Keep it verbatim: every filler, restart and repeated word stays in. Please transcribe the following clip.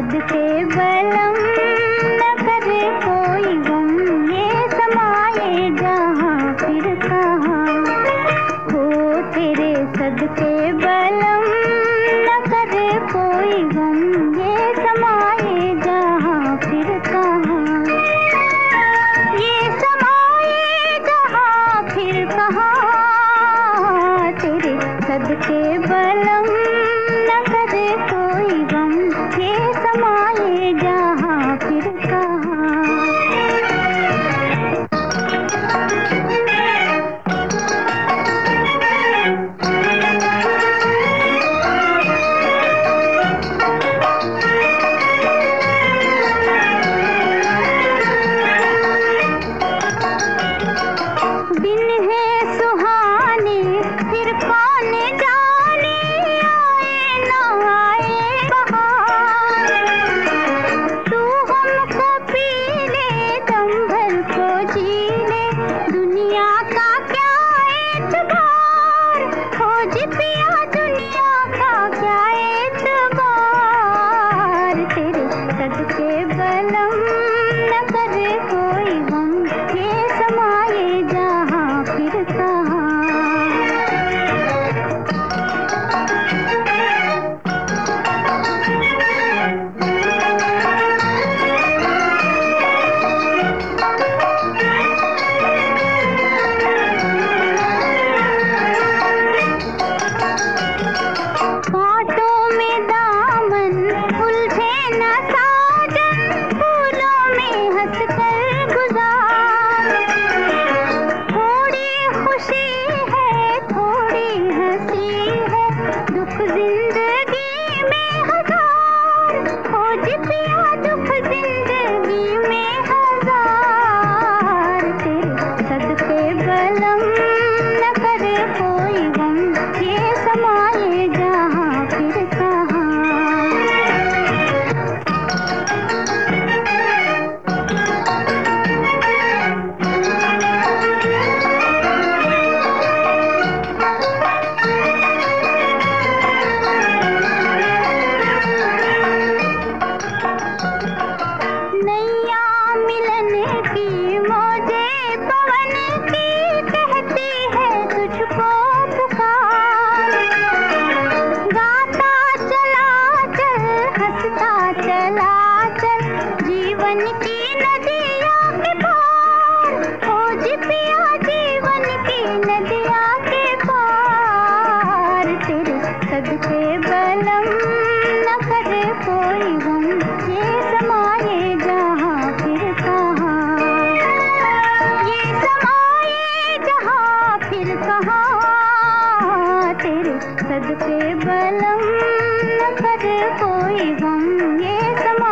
सदके बलम न करे कोई गम, ये समाए जहाँ फिर कहाँ हो तेरे सदके बलम न करे कोई गम, ये समाए जहाँ फिर कहाँ, ये समाए जहाँ फिर कहाँ तेरे सदके बलम न करे कोई गम, ये समाए जहाँ फिर कहाँ। दिन है सुहाने फिर कौन जाने आए ना आए बहार, तू हमको पी ले दम भर को जी ले, दुनिया का क्या एतबार, खोज पिया दुनिया का क्या एतबार, तेरे सदके बलम न करे कोई गम, ये समाए जहाँ फिर कहाँ। कांटों में दामन उलझे न साजन, फूलों में हंस कर गुजार, थोड़ी खुशी है थोड़ी हंसी है, दुख जिंदगी में हजार, खोज पिया दुख जिंदगी में हजार, तेरे सदके बलम न करे कोई गम, ये समाए जहाँ फिर कहाँ। नैया मिलन की मौजे पवन की कहती है तुझको पुकार, गाता चला चल हंसता चला चल, जीवन की नदिया के पार, खोज पिया जीवन की नदिया के पार, तेरे सदके बलम न करे कोई गम, ये समाए जहाँ फिर कहाँ, ये समाए जहाँ फिर कहाँ, तेरे सदके बलम न करे कोई गम, ये समाए